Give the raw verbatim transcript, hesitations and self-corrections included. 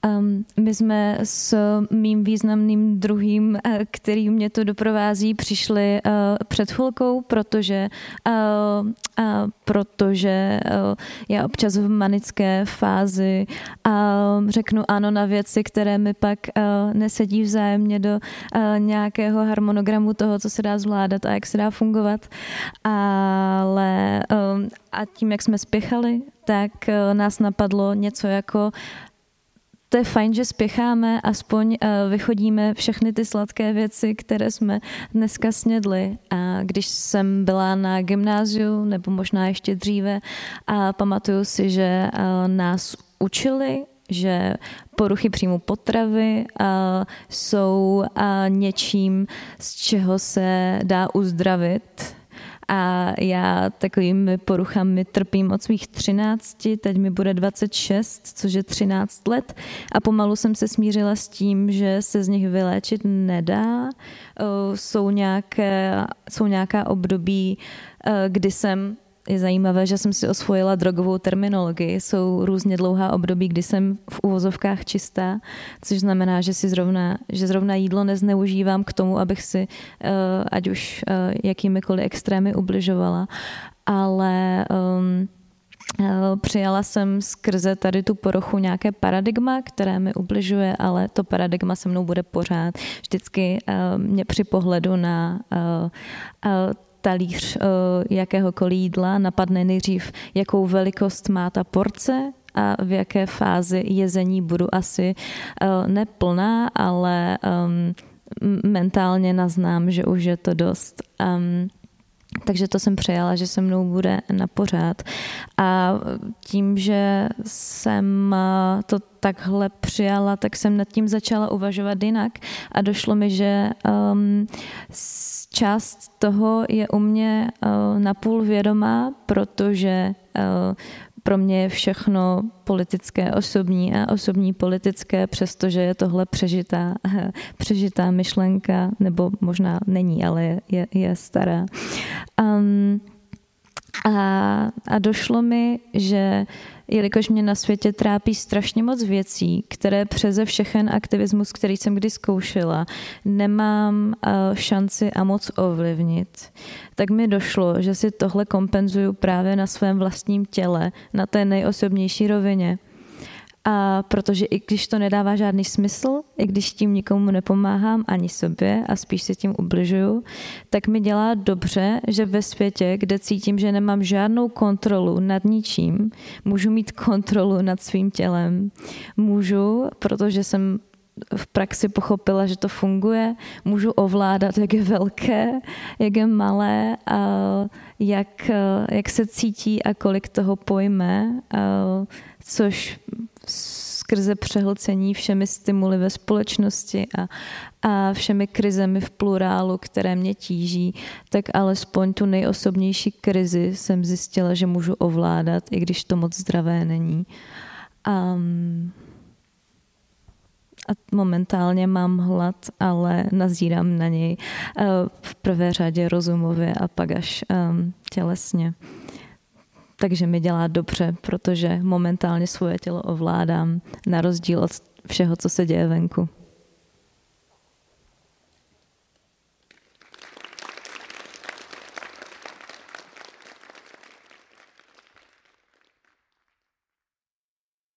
Um, my jsme s mým významným druhým, který mě to doprovází, přišli uh, před chvilkou, protože, uh, uh, protože uh, já občas v manické fázi uh, řeknu ano na věci, které mi pak uh, nesedí vzájemně do uh, nějakého harmonogramu toho, co se dá zvládat a jak se dá fungovat. Ale um, a tím, jak jsme spěchali, tak uh, nás napadlo něco jako to je fajn, že spěcháme, aspoň vychodíme všechny ty sladké věci, které jsme dneska snědli. A když jsem byla na gymnáziu, nebo možná ještě dříve, a pamatuju si, že nás učili, že poruchy příjmu potravy jsou něčím, z čeho se dá uzdravit. A já takovými poruchami trpím od svých třinácti, teď mi bude dvacet šest, což je třináct let a pomalu jsem se smířila s tím, že se z nich vyléčit nedá. Jsou, nějaké, jsou nějaká období, kdy jsem, je zajímavé, že jsem si osvojila drogovou terminologii, jsou různě dlouhá období, kdy jsem v uvozovkách čistá, což znamená, že si zrovna, že zrovna jídlo nezneužívám k tomu, abych si ať už jakýmikoliv extrémy ubližovala, ale um, přijala jsem skrze tady tu poruchu nějaké paradigma, které mi ubližuje, ale to paradigma se mnou bude pořád. Vždycky mě při pohledu na talíř jakéhokoliv jídla napadne nejdřív, jakou velikost má ta porce a v jaké fázi jezení budu asi neplná, ale mentálně naznám, že už je to dost. Takže to jsem přejala, že se mnou bude na pořád. A tím, že jsem to takhle přijala, tak jsem nad tím začala uvažovat jinak a došlo mi, že um, část toho je u mě uh, napůl vědomá, protože uh, pro mě je všechno politické, osobní a osobní politické, přestože je tohle přežitá, přežitá myšlenka, nebo možná není, ale je, je, je stará. Um, a, a došlo mi, že jelikož mě na světě trápí strašně moc věcí, které přeze všechen aktivismus, který jsem kdy zkoušela, nemám uh, šanci a moc ovlivnit, tak mi došlo, že si tohle kompenzuju právě na svém vlastním těle, na té nejosobnější rovině. A protože i když to nedává žádný smysl, i když tím nikomu nepomáhám ani sobě a spíš si tím ubližuju, tak mi dělá dobře, že ve světě, kde cítím, že nemám žádnou kontrolu nad ničím, můžu mít kontrolu nad svým tělem. Můžu, protože jsem v praxi pochopila, že to funguje, můžu ovládat, jak je velké, jak je malé, a jak, jak se cítí a kolik toho pojme, což skrze přehlcení všemi stimuly ve společnosti a, a všemi krizemi v plurálu, které mě tíží, tak alespoň tu nejosobnější krizi jsem zjistila, že můžu ovládat, i když to moc zdravé není. Um, a momentálně mám hlad, ale nazírám na něj uh, v prvé řadě rozumově a pak až um, tělesně. Takže mi dělá dobře, protože momentálně svoje tělo ovládám, na rozdíl od všeho, co se děje venku.